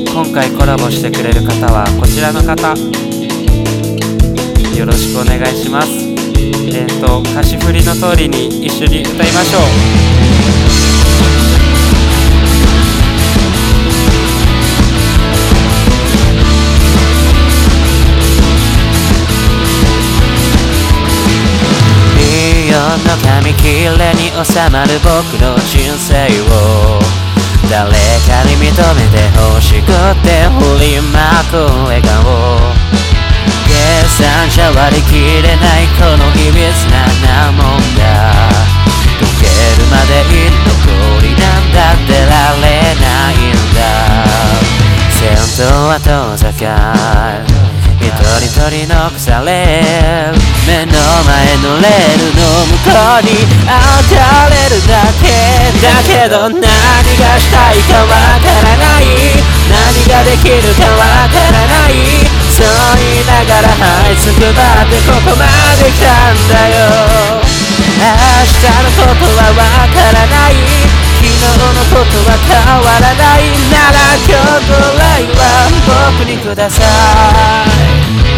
今回コラボしてくれる方はこちらの方、よろしくお願いします。歌詞振りの通りに一緒に歌いましょう。 の紙切れに収まる僕の人生を誰かに認めて欲しくて振りまく笑顔、計算じゃ割り切れないこのいびつなもんだ、溶けるまで居残りなんだってられないんだ。先頭は遠ざかる一人一人残される目の前のレールの向こうに当たれるだけだけど、何がしたいかわからない、何ができるかわからない、そう言いながら這いつくばってここまで来たんだよ。明日のことはわからない、昨日のことは変わらないなら今日ぐらいは僕にください。